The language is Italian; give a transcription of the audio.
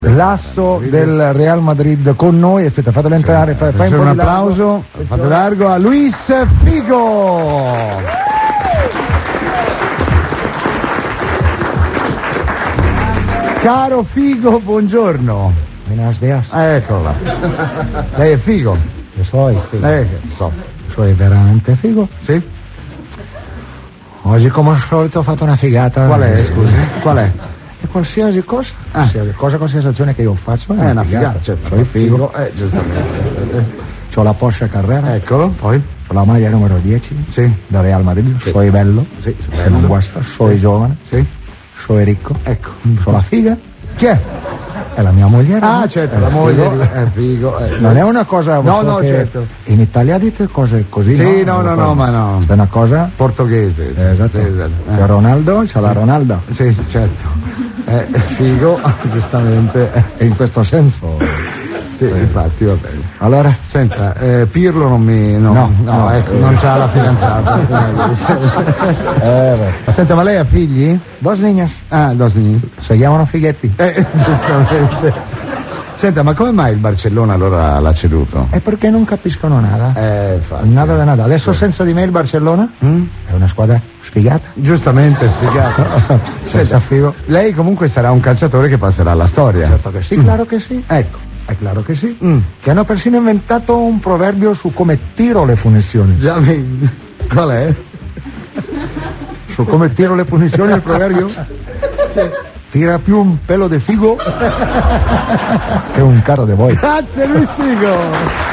L'asso del Real Madrid con noi. Aspetta, fatelo entrare, fai un applauso, fate largo a Luis Figo. Caro Figo, buongiorno. Buenos días. Eccola. Lei è Figo? Io sono Figo. So. Sono veramente Figo. Sì? Oggi come al solito ho fatto una figata. Qual è, scusi? Qual è? E qualsiasi cosa, qualsiasi azione che io faccio è una figata, certo. Sono Figo. Giustamente. C'ho la Porsche Carrera. Eccolo, poi? Ho la maglia numero 10. Sì. Da Real Madrid. Sì. Sono bello. Sì, Che bello. non guasta. Sono giovane. Sì. Sono ricco. Ecco. Sono la figa. Chi è? È la mia moglie. Ah, certo, la moglie è Figo. Non è una cosa. No, che certo. In Italia dite cose così. Sì, no, ma no. Questa è una cosa Portoghese. esatto. Sì, esatto. C'è Ronaldo, c'è la Ronalda. Sì, certo. Figo, giustamente. E in questo senso. Sì, infatti, va bene. Allora? Senta, Pirlo non mi... No, ecco, non c'ha la fidanzata. Senta, ma lei ha figli? Dos niños. Ah, dos niños. Si chiamano Fighetti. Giustamente. Senta, ma come mai il Barcellona allora l'ha ceduto? E perché non capiscono nada? Infatti. Nada da nada. Adesso senza di me il Barcellona è una squadra sfigata. Giustamente spiegato. Senza Figo. Lei comunque sarà un calciatore che passerà alla storia. Certo che sì, claro che sì. Ecco. È chiaro che sì. Che hanno persino inventato un proverbio su come tiro le punizioni. Già, qual è? Su come tiro le punizioni il proverbio? Sì. Tira più un pelo de figo che un carro de boi. Grazie Luis Figo.